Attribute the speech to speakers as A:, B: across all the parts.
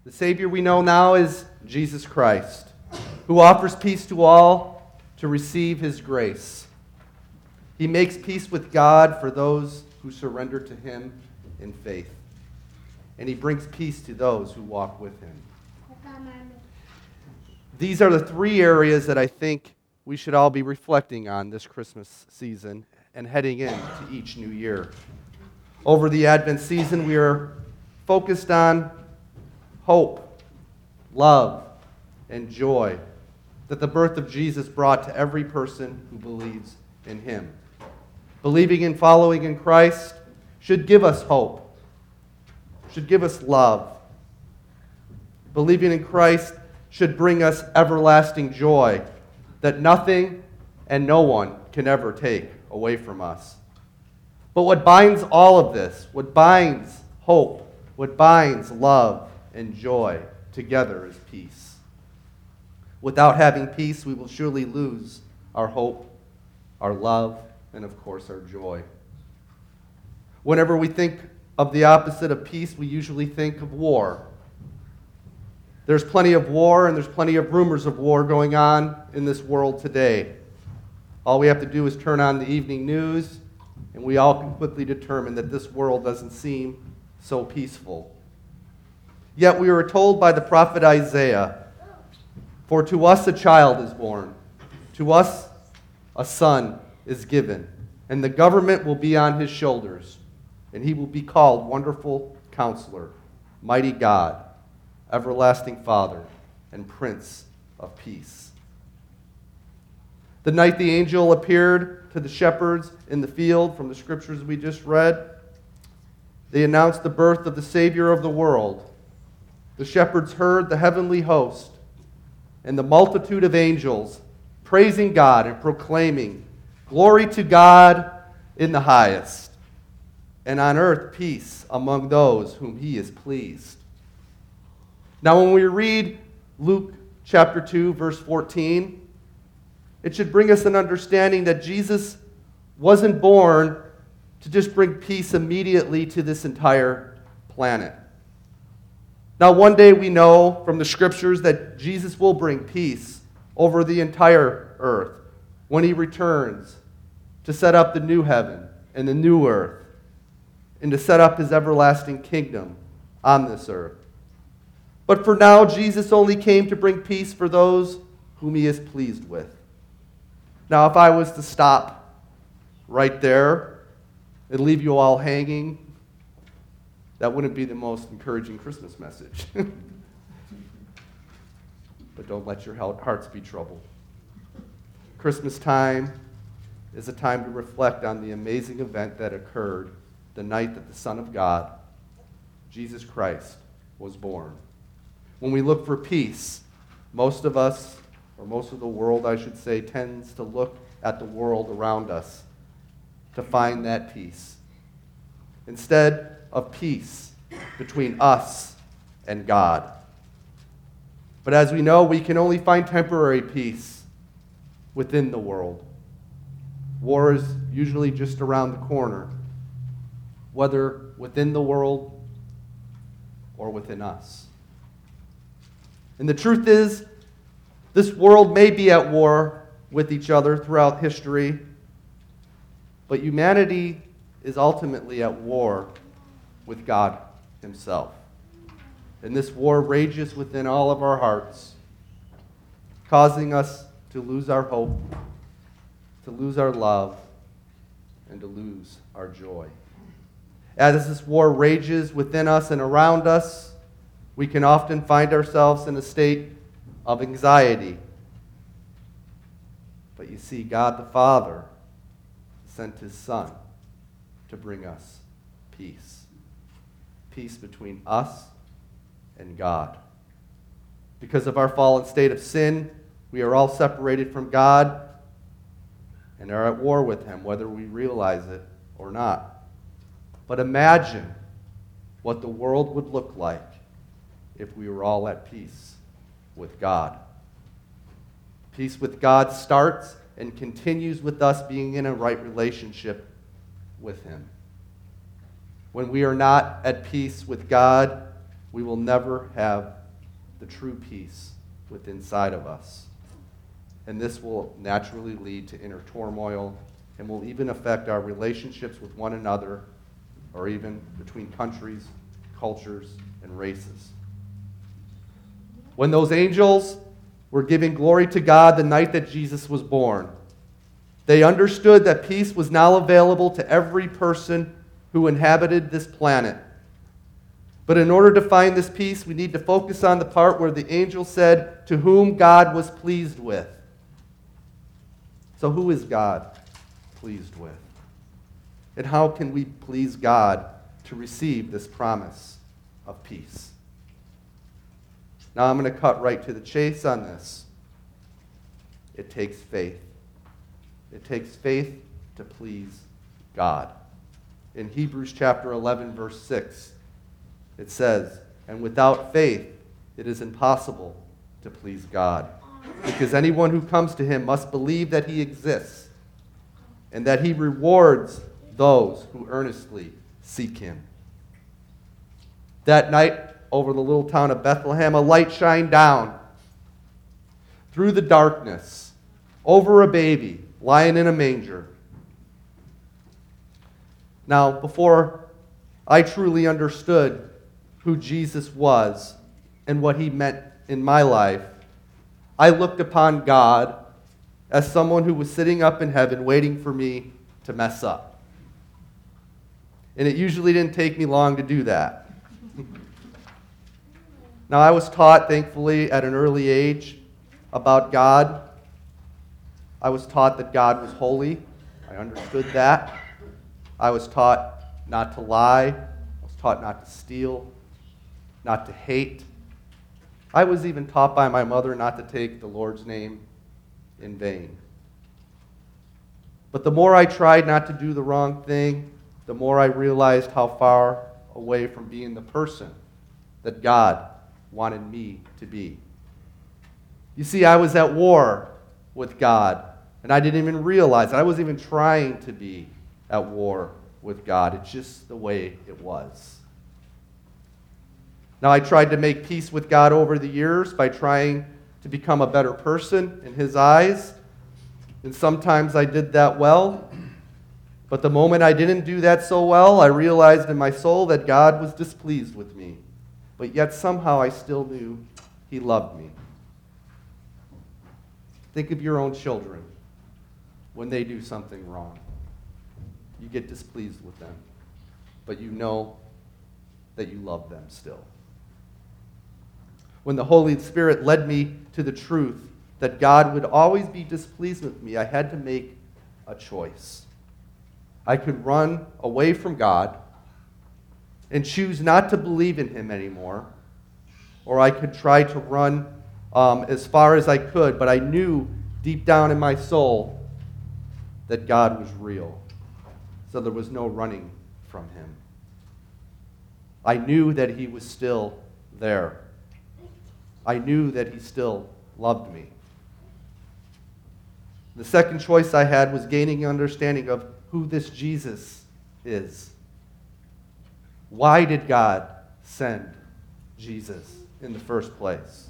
A: The Savior we know now is Jesus Christ, who offers peace to all to receive his grace. He makes peace with God for those who surrender to him in faith. And he brings peace to those who walk with him. These are the three areas that I think we should all be reflecting on this Christmas season and heading into each new year. Over the Advent season, we are focused on hope, love, and joy that the birth of Jesus brought to every person who believes in him. Believing and following in Christ should give us hope, should give us love. Believing in Christ should bring us everlasting joy that nothing and no one can ever take away from us. But what binds all of this, what binds hope, what binds love and joy together is peace. Without having peace, we will surely lose our hope, our love, and of course our joy. Whenever we think of the opposite of peace, we usually think of war. There's plenty of war and there's plenty of rumors of war going on in this world today. All we have to do is turn on the evening news and we all can quickly determine that this world doesn't seem so peaceful. Yet we were told by the prophet Isaiah, "For to us a child is born, to us a son is given, and the government will be on his shoulders, and he will be called Wonderful Counselor, Mighty God, Everlasting Father, and Prince of Peace." The night the angel appeared to the shepherds in the field from the scriptures we just read, they announced the birth of the Savior of the world. The shepherds heard the heavenly host and the multitude of angels praising God and proclaiming, "Glory to God in the highest, and on earth peace among those whom he is pleased." Now when we read Luke chapter 2, verse 14, it should bring us an understanding that Jesus wasn't born to just bring peace immediately to this entire planet. Now, one day we know from the scriptures that Jesus will bring peace over the entire earth when he returns to set up the new heaven and the new earth and to set up his everlasting kingdom on this earth. But for now, Jesus only came to bring peace for those whom he is pleased with. Now, if I was to stop right there and leave you all hanging, that wouldn't be the most encouraging Christmas message. But don't let your hearts be troubled. Christmas time is a time to reflect on the amazing event that occurred the night that the Son of God, Jesus Christ, was born. When we look for peace, most of us, or most of the world, I should say, tends to look at the world around us to find that peace, instead of peace between us and God. But as we know, we can only find temporary peace within the world. War is usually just around the corner, whether within the world or within us. And the truth is, this world may be at war with each other throughout history, but humanity is ultimately at war with God himself. And this war rages within all of our hearts, causing us to lose our hope, to lose our love, and to lose our joy. As this war rages within us and around us, we can often find ourselves in a state of anxiety. But you see, God the Father sent his Son to bring us peace. Peace between us and God. Because of our fallen state of sin, we are all separated from God and are at war with him, whether we realize it or not. But imagine what the world would look like if we were all at peace with God. Peace with God starts and continues with us being in a right relationship with him. When we are not at peace with God, we will never have the true peace within inside of us. And this will naturally lead to inner turmoil and will even affect our relationships with one another or even between countries, cultures, and races. When those angels were giving glory to God the night that Jesus was born, they understood that peace was now available to every person who inhabited this planet. But in order to find this peace, we need to focus on the part where the angel said, to whom God was pleased with. So who is God pleased with? And how can we please God to receive this promise of peace? Now I'm going to cut right to the chase on this. It takes faith. It takes faith to please God. In Hebrews chapter 11, verse 6, it says, and without faith it is impossible to please God, because anyone who comes to him must believe that he exists and that he rewards those who earnestly seek him. That night, over the little town of Bethlehem, a light shined down through the darkness over a baby lying in a manger. Now, before I truly understood who Jesus was and what he meant in my life, I looked upon God as someone who was sitting up in heaven waiting for me to mess up. And it usually didn't take me long to do that. Now, I was taught, thankfully, at an early age about God. I was taught that God was holy. I understood that. I was taught not to lie. I was taught not to steal, not to hate. I was even taught by my mother not to take the Lord's name in vain. But the more I tried not to do the wrong thing, the more I realized how far away from being the person that God wanted me to be. You see, I was at war with God, and I didn't even realize it. I wasn't even trying to be at war with God. It's just the way it was. Now, I tried to make peace with God over the years by trying to become a better person in his eyes, and sometimes I did that well. But the moment I didn't do that so well, I realized in my soul that God was displeased with me. But yet somehow I still knew he loved me. Think of your own children when they do something wrong. You get displeased with them, but you know that you love them still. When the Holy Spirit led me to the truth that God would always be displeased with me, I had to make a choice. I could run away from God and choose not to believe in him anymore, or I could try to run as far as I could, but I knew deep down in my soul that God was real, so there was no running from him. I knew that he was still there. I knew that he still loved me. The second choice I had was gaining understanding of who this Jesus is. Why did God send Jesus in the first place?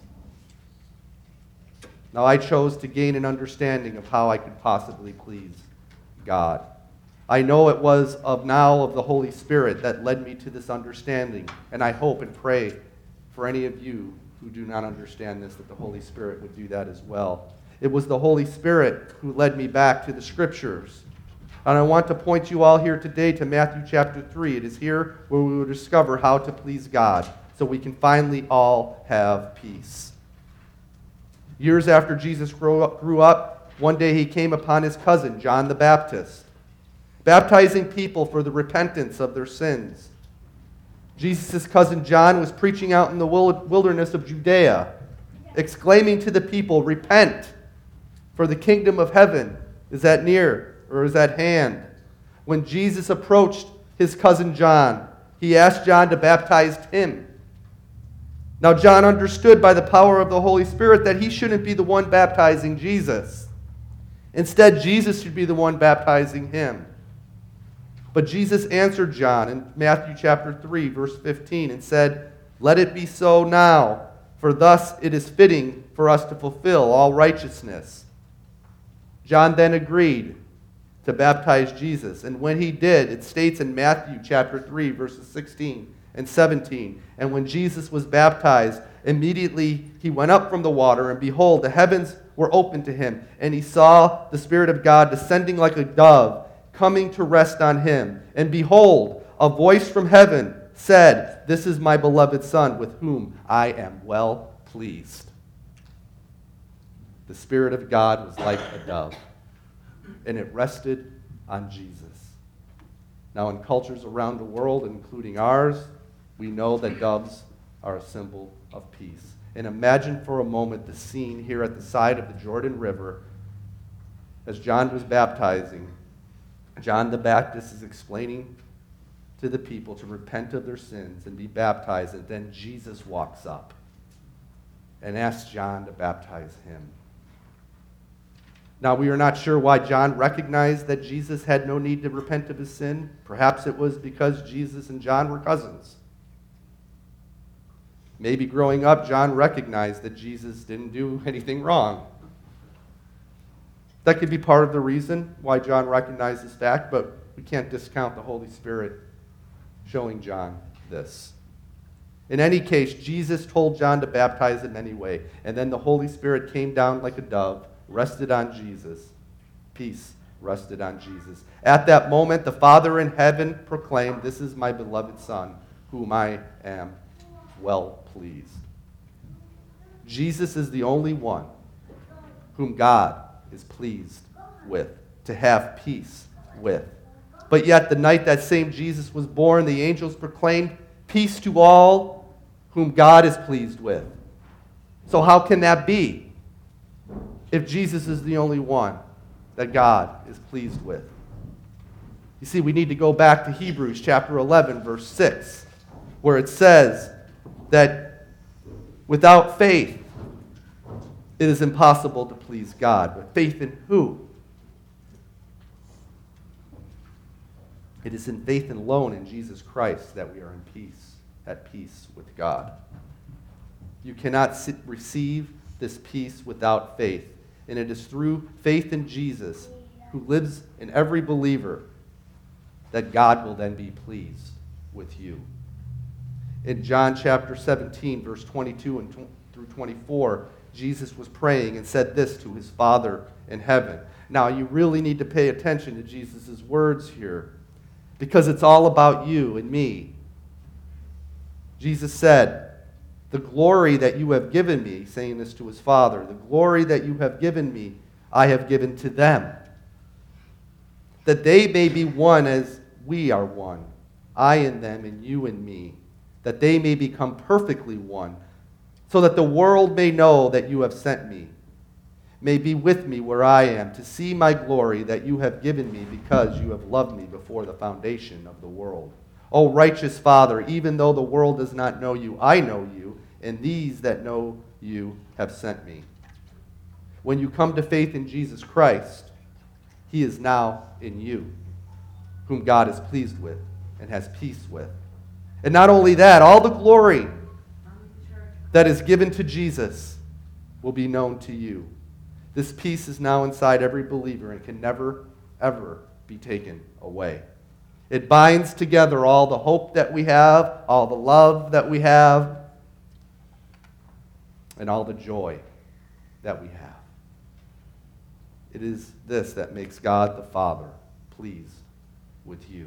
A: Now, I chose to gain an understanding of how I could possibly please God. I know it was of the Holy Spirit that led me to this understanding, and I hope and pray for any of you who do not understand this, that the Holy Spirit would do that as well. It was the Holy Spirit who led me back to the Scriptures. And I want to point you all here today to Matthew chapter 3. It is here where we will discover how to please God, so we can finally all have peace. Years after Jesus grew up, one day he came upon his cousin, John the Baptist, baptizing people for the repentance of their sins. Jesus' cousin John was preaching out in the wilderness of Judea, exclaiming to the people, "Repent, for the kingdom of heaven is at hand." When Jesus approached his cousin John, he asked John to baptize him. Now, John understood by the power of the Holy Spirit that he shouldn't be the one baptizing Jesus. Instead, Jesus should be the one baptizing him. But Jesus answered John in Matthew chapter 3, verse 15, and said, Let it be so now, for thus it is fitting for us to fulfill all righteousness." John then agreed to baptize Jesus. And when he did, it states in Matthew chapter 3, verses 16 and 17, "And when Jesus was baptized, immediately he went up from the water, and behold, the heavens were opened to him, and he saw the Spirit of God descending like a dove, coming to rest on him. And behold, a voice from heaven said, 'This is my beloved Son, with whom I am well pleased.'" The Spirit of God was like a dove, and it rested on Jesus. Now, in cultures around the world, including ours, we know that doves are a symbol of peace. And imagine for a moment the scene here at the side of the Jordan River as John was baptizing. John the Baptist is explaining to the people to repent of their sins and be baptized, and then Jesus walks up and asks John to baptize him. Now, we are not sure why John recognized that Jesus had no need to repent of his sin. Perhaps it was because Jesus and John were cousins. Maybe growing up, John recognized that Jesus didn't do anything wrong. That could be part of the reason why John recognized this fact, but we can't discount the Holy Spirit showing John this. In any case, Jesus told John to baptize him anyway, and then the Holy Spirit came down like a dove, rested on Jesus. Peace rested on Jesus. At that moment, the Father in heaven proclaimed, "This is my beloved Son, whom I am well pleased." Jesus is the only one whom God is pleased with, to have peace with. But yet, the night that same Jesus was born, the angels proclaimed, "Peace to all whom God is pleased with." So how can that be if Jesus is the only one that God is pleased with? You see, we need to go back to Hebrews chapter 11, verse 6, where it says that without faith, it is impossible to please God. But faith in who? It is in faith alone in Jesus Christ that we are in peace, at peace with God. You cannot receive this peace without faith. And it is through faith in Jesus, who lives in every believer, that God will then be pleased with you. In John chapter 17, verse 22 and through 24, Jesus was praying and said this to his Father in heaven. Now, you really need to pay attention to Jesus' words here, because it's all about you and me. Jesus said, "The glory that you have given me," saying this to his Father, "the glory that you have given me, I have given to them, that they may be one as we are one, I in them and you in me, that they may become perfectly one, so that the world may know that you have sent me, may be with me where I am, to see my glory that you have given me because you have loved me before the foundation of the world. O righteous Father, even though the world does not know you, I know you, and these that know you have sent me." When you come to faith in Jesus Christ, he is now in you, whom God is pleased with and has peace with. And not only that, all the glory that is given to Jesus will be known to you. This peace is now inside every believer and can never, ever be taken away. It binds together all the hope that we have, all the love that we have, and all the joy that we have. It is this that makes God the Father pleased with you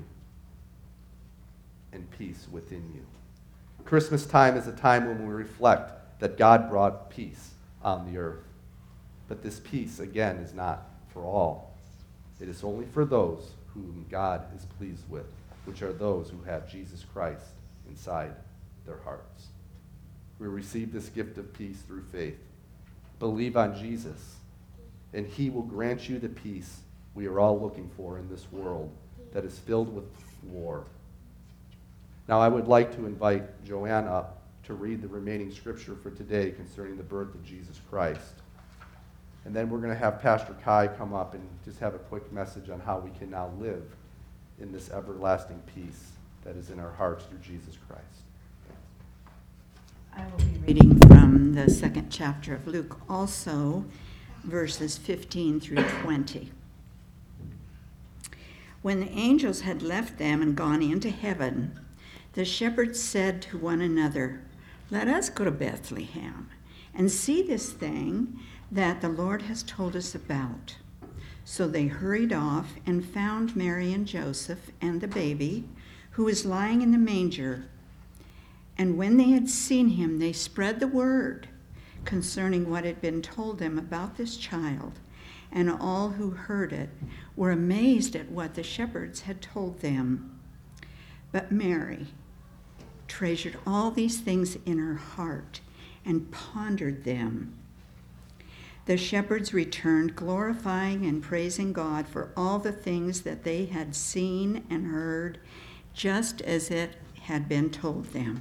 A: and peace within you. Christmas time is a time when we reflect that God brought peace on the earth. But this peace, again, is not for all. It is only for those whom God is pleased with, which are those who have Jesus Christ inside their hearts. We receive this gift of peace through faith. Believe on Jesus, and he will grant you the peace we are all looking for in this world that is filled with war. Now, I would like to invite Joanne up to read the remaining scripture for today concerning the birth of Jesus Christ. And then we're going to have Pastor Kai come up and just have a quick message on how we can now live in this everlasting peace that is in our hearts through Jesus Christ.
B: Reading from the second chapter of Luke, also verses 15 through 20. When the angels had left them and gone into heaven, the shepherds said to one another, "Let us go to Bethlehem and see this thing that the Lord has told us about." So they hurried off and found Mary and Joseph and the baby, who was lying in the manger. And when they had seen him, they spread the word concerning what had been told them about this child. And all who heard it were amazed at what the shepherds had told them. But Mary treasured all these things in her heart and pondered them. The shepherds returned, glorifying and praising God for all the things that they had seen and heard, just as it had been told them.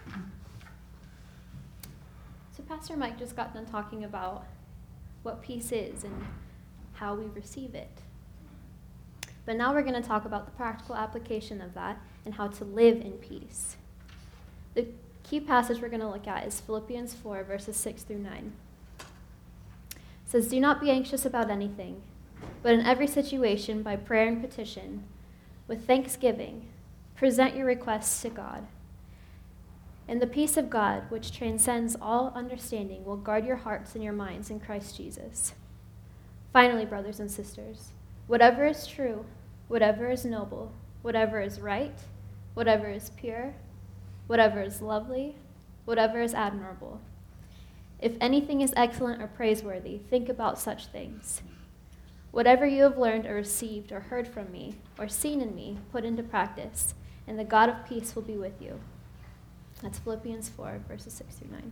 C: So Pastor Mike just got done talking about what peace is and how we receive it. But now we're going to talk about the practical application of that and how to live in peace. The key passage we're going to look at is Philippians 4, verses 6 through 9. It says, "Do not be anxious about anything, but in every situation, by prayer and petition, with thanksgiving, present your requests to God. And the peace of God, which transcends all understanding, will guard your hearts and your minds in Christ Jesus. Finally, brothers and sisters, whatever is true, whatever is noble, whatever is right, whatever is pure, whatever is lovely, whatever is admirable, if anything is excellent or praiseworthy, think about such things. Whatever you have learned or received or heard from me or seen in me, put into practice, and the God of peace will be with you." That's Philippians 4, verses 6 through 9.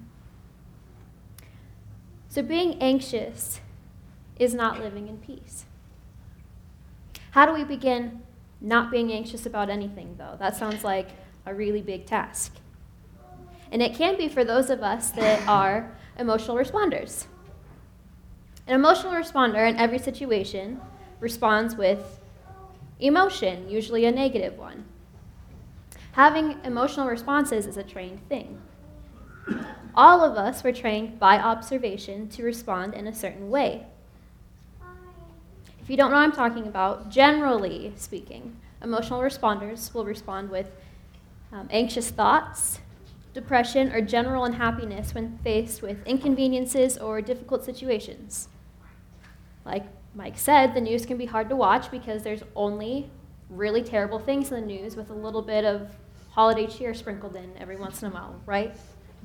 C: So being anxious is not living in peace. How do we begin not being anxious about anything, though? That sounds like a really big task. And it can be for those of us that are emotional responders. An emotional responder in every situation responds with emotion, usually a negative one. Having emotional responses is a trained thing. All of us were trained by observation to respond in a certain way. If you don't know what I'm talking about, generally speaking, emotional responders will respond with anxious thoughts, depression, or general unhappiness when faced with inconveniences or difficult situations. Like Mike said, the news can be hard to watch because there's only really terrible things in the news with a little bit of holiday cheer sprinkled in every once in a while, right?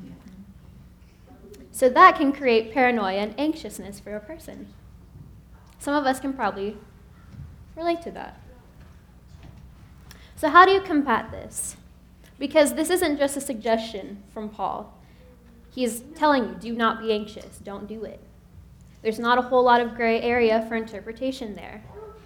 C: So that can create paranoia and anxiousness for a person. Some of us can probably relate to that. So how do you combat this? Because this isn't just a suggestion from Paul. He's telling you, do not be anxious, don't do it. There's not a whole lot of gray area for interpretation there.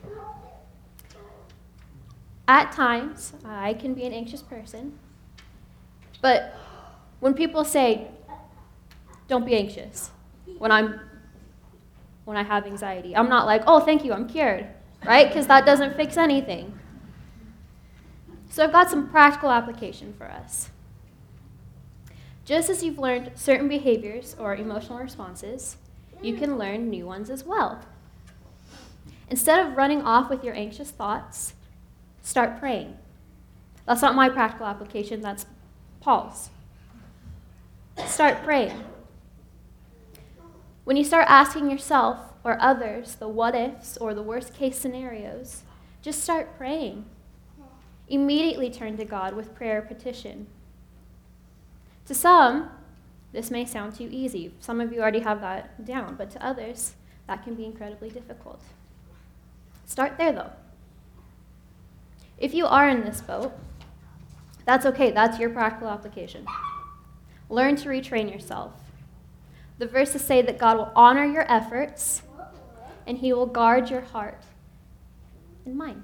C: At times, I can be an anxious person, but when people say, don't be anxious, when I have anxiety, I'm not like, oh, thank you, I'm cured, right? Because that doesn't fix anything. So I've got some practical application for us. Just as you've learned certain behaviors or emotional responses, you can learn new ones as well. Instead of running off with your anxious thoughts, start praying. That's not my practical application, that's Paul's. Start praying. When you start asking yourself or others the what ifs or the worst case scenarios, just start praying. Immediately turn to God with prayer petition. To some, this may sound too easy. Some of you already have that down, but to others, that can be incredibly difficult. Start there, though. If you are in this boat, that's okay. That's your practical application. Learn to retrain yourself. The verses say that God will honor your efforts, and he will guard your heart and mind.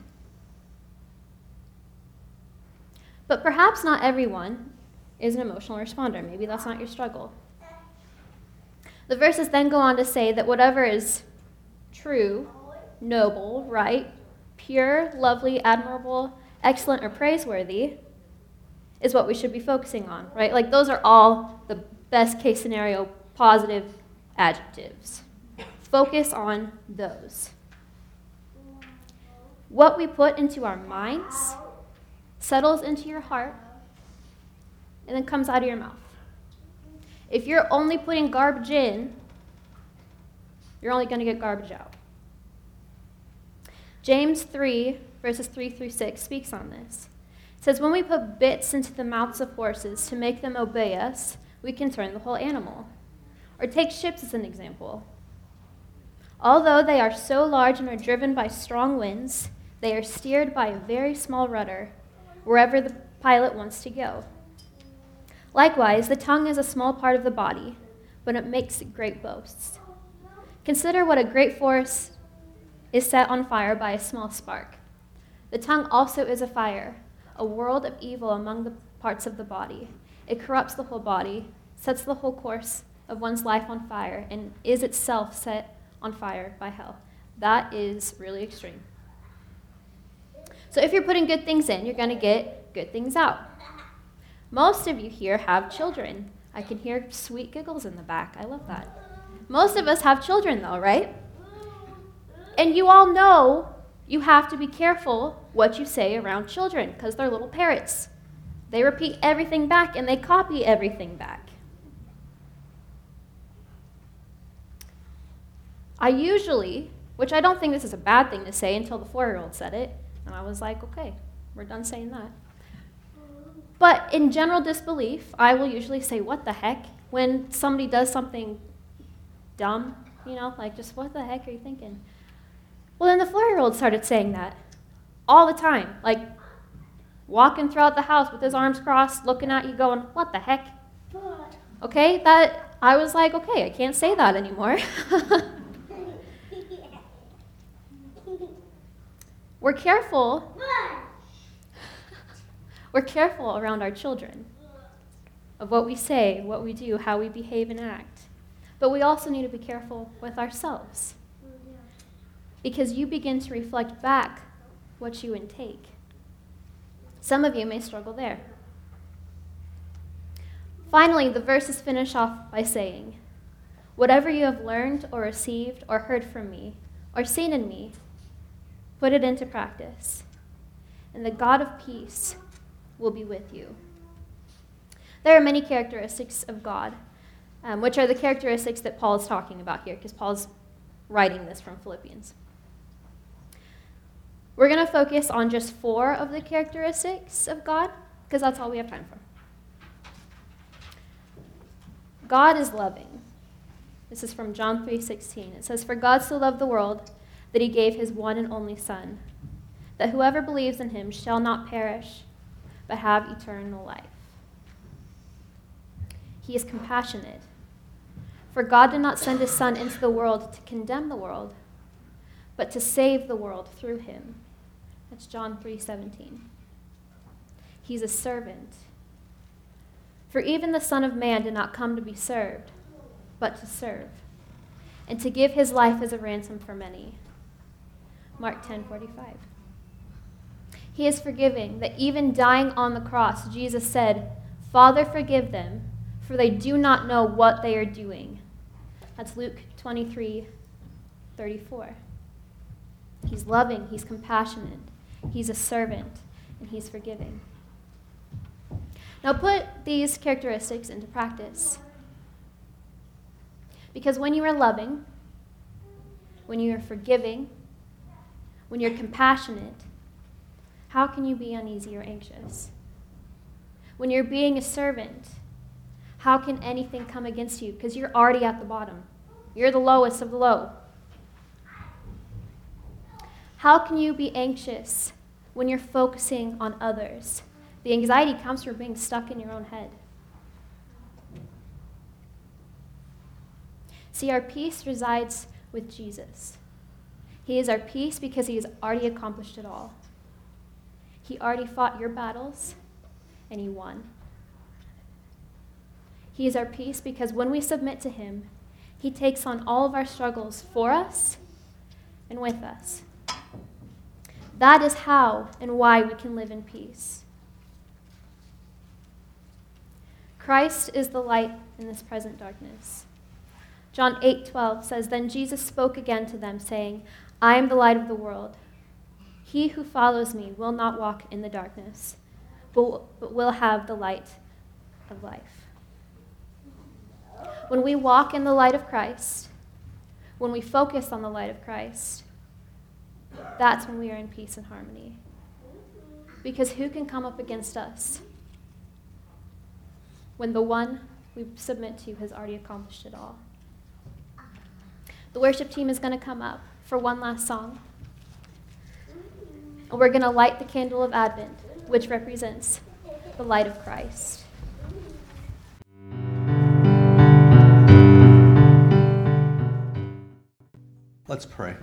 C: But perhaps not everyone is an emotional responder. Maybe that's not your struggle. The verses then go on to say that whatever is true, noble, right, pure, lovely, admirable, excellent, or praiseworthy is what we should be focusing on, right? Like those are all the best case scenario, positive adjectives. Focus on those. What we put into our minds settles into your heart and then comes out of your mouth. If you're only putting garbage in, you're only going to get garbage out. James 3, verses 3 through 6 speaks on this. It says, when we put bits into the mouths of horses to make them obey us, we can turn the whole animal. Or take ships as an example. Although they are so large and are driven by strong winds, they are steered by a very small rudder, wherever the pilot wants to go. Likewise, the tongue is a small part of the body, but it makes great boasts. Consider what a great forest is set on fire by a small spark. The tongue also is a fire, a world of evil among the parts of the body. It corrupts the whole body, sets the whole course of one's life on fire, and is itself set on fire by hell. That is really extreme. So if you're putting good things in, you're going to get good things out. Most of you here have children. I can hear sweet giggles in the back. I love that. Most of us have children, though, right? And you all know you have to be careful what you say around children because they're little parrots. They repeat everything back and they copy everything back. I usually, which I don't think this is a bad thing to say until the 4-year-old said it, and I was like, okay, we're done saying that. But in general disbelief, I will usually say, what the heck? When somebody does something dumb, like just what the heck are you thinking? Well, then the 4-year-old started saying that all the time, like walking throughout the house with his arms crossed, looking at you going, what the heck? Okay, I was like, okay, I can't say that anymore. We're careful around our children of what we say, what we do, how we behave and act. But we also need to be careful with ourselves. Because you begin to reflect back what you intake. Some of you may struggle there. Finally, the verses finish off by saying, whatever you have learned or received or heard from me or seen in me, put it into practice, and the God of peace will be with you. There are many characteristics of God, which are the characteristics that Paul is talking about here, because Paul's writing this from Philippians. We're going to focus on just 4 of the characteristics of God, because that's all we have time for. God is loving. This is from John 3:16. It says, for God so loved the world that he gave his one and only Son, that whoever believes in him shall not perish, but have eternal life. He is compassionate. For God did not send his Son into the world to condemn the world, but to save the world through him. That's John 3:17. He's a servant. For even the Son of Man did not come to be served, but to serve, and to give his life as a ransom for many. Mark 10:45. He is forgiving, that even dying on the cross, Jesus said, Father, forgive them, for they do not know what they are doing. That's Luke 23:34. He's loving, he's compassionate, he's a servant, and he's forgiving. Now put these characteristics into practice. Because when you are loving, when you are forgiving, when you're compassionate, how can you be uneasy or anxious? When you're being a servant, how can anything come against you? Because you're already at the bottom. You're the lowest of the low. How can you be anxious when you're focusing on others? The anxiety comes from being stuck in your own head. See, our peace resides with Jesus. He is our peace because he has already accomplished it all. He already fought your battles, and he won. He is our peace because when we submit to him, he takes on all of our struggles for us and with us. That is how and why we can live in peace. Christ is the light in this present darkness. John 8:12 says, "Then Jesus spoke again to them, saying, I am the light of the world. He who follows me will not walk in the darkness, but will have the light of life." When we walk in the light of Christ, when we focus on the light of Christ, that's when we are in peace and harmony. Because who can come up against us when the one we submit to has already accomplished it all? The worship team is going to come up for one last song. And we're going to light the candle of Advent, which represents the light of Christ.
A: Let's pray.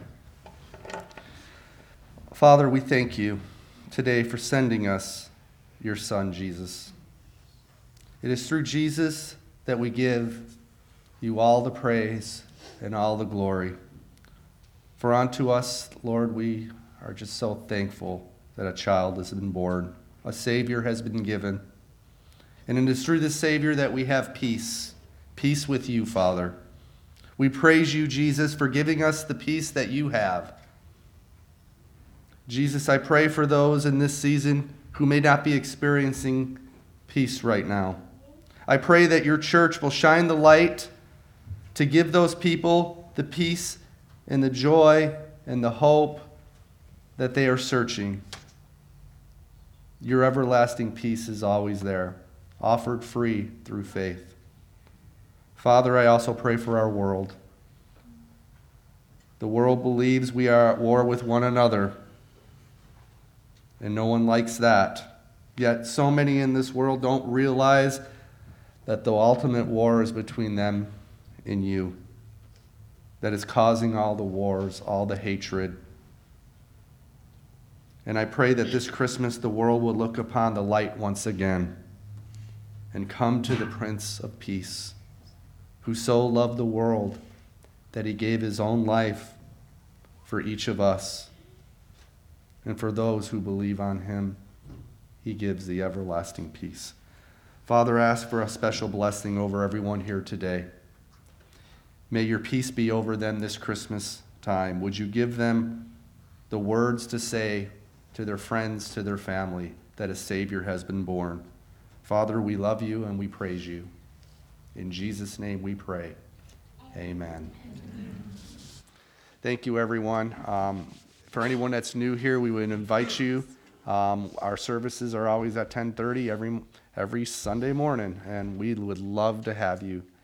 A: Father, we thank you today for sending us your Son, Jesus. It is through Jesus that we give you all the praise and all the glory. For unto us, Lord, we are just so thankful that a child has been born, a Savior has been given. And it is through the Savior that we have peace, peace with you, Father. We praise you, Jesus, for giving us the peace that you have. Jesus, I pray for those in this season who may not be experiencing peace right now. I pray that your church will shine the light to give those people the peace and the joy and the hope that they are searching. Your everlasting peace is always there, offered free through faith. Father, I also pray for our world. The world believes we are at war with one another, and no one likes that. Yet so many in this world don't realize that the ultimate war is between them and you, that is causing all the wars, all the hatred. And I pray that this Christmas the world will look upon the light once again and come to the Prince of Peace, who so loved the world that he gave his own life for each of us. And for those who believe on him, he gives the everlasting peace. Father, I ask for a special blessing over everyone here today. May your peace be over them this Christmas time. Would you give them the words to say to their friends, to their family, that a Savior has been born? Father, we love you and we praise you. In Jesus' name we pray. Amen. Thank you, everyone. For anyone that's new here, we would invite you. Our services are always at 10:30 every Sunday morning, and we would love to have you